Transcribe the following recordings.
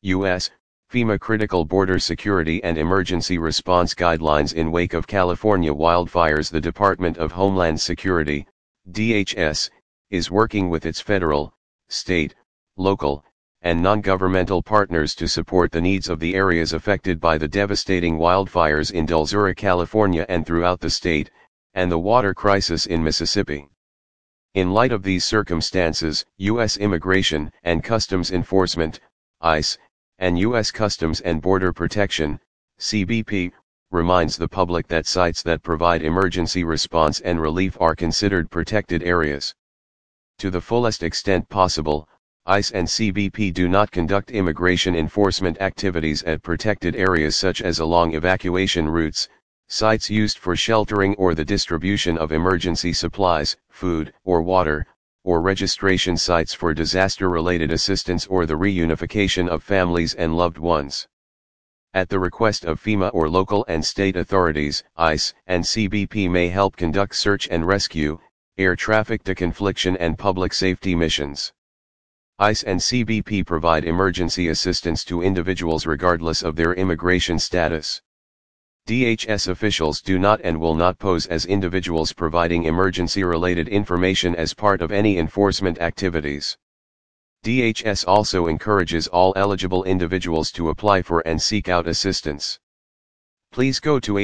U.S., FEMA Critical Border Security and Emergency Response Guidelines in wake of California wildfires. The Department of Homeland Security, DHS, is working with its federal, state, local, and non-governmental partners to support the needs of the areas affected by the devastating wildfires in Dulzura, California and throughout the state, and the water crisis in Mississippi. In light of these circumstances, U.S. Immigration and Customs Enforcement, ICE, and U.S. Customs and Border Protection, CBP, reminds the public that sites that provide emergency response and relief are considered protected areas. To the fullest extent possible, ICE and CBP do not conduct immigration enforcement activities at protected areas such as along evacuation routes, sites used for sheltering or the distribution of emergency supplies, food or water, or registration sites for disaster-related assistance or the reunification of families and loved ones. At the request of FEMA or local and state authorities, ICE and CBP may help conduct search and rescue, air traffic deconfliction and public safety missions. ICE and CBP provide emergency assistance to individuals regardless of their immigration status. DHS officials do not and will not pose as individuals providing emergency-related information as part of any enforcement activities. DHS also encourages all eligible individuals to apply for and seek out assistance. Please go to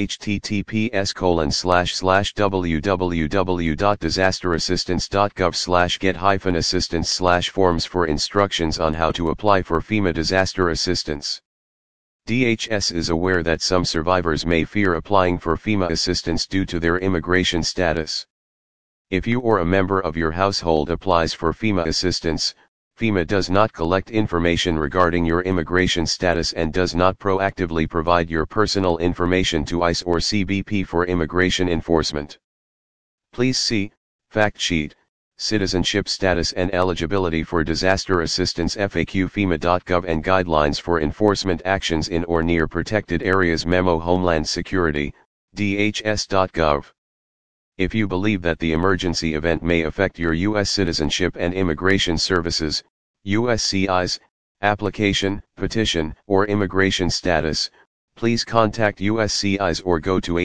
https://www.disasterassistance.gov/get-assistance/forms for instructions on how to apply for FEMA disaster assistance. DHS is aware that some survivors may fear applying for FEMA assistance due to their immigration status. If you or a member of your household applies for FEMA assistance, FEMA does not collect information regarding your immigration status and does not proactively provide your personal information to ICE or CBP for immigration enforcement. Please see Fact Sheet, Citizenship Status and Eligibility for Disaster Assistance FAQ FEMA.gov and Guidelines for Enforcement Actions in or Near Protected Areas Memo Homeland Security, DHS.gov. If you believe that the emergency event may affect your U.S. Citizenship and Immigration Services, USCIS, application, petition, or immigration status, please contact USCIS or go to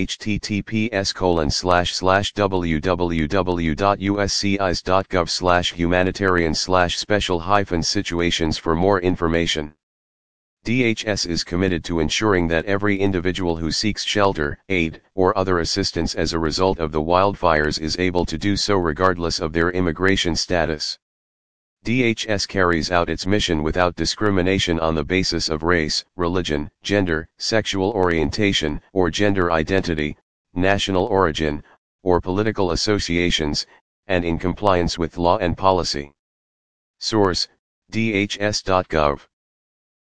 https://www.uscis.gov/humanitarian/special-situations for more information. DHS is committed to ensuring that every individual who seeks shelter, aid, or other assistance as a result of the wildfires is able to do so regardless of their immigration status. DHS carries out its mission without discrimination on the basis of race, religion, gender, sexual orientation, or gender identity, national origin, or political associations, and in compliance with law and policy. Source: DHS.gov.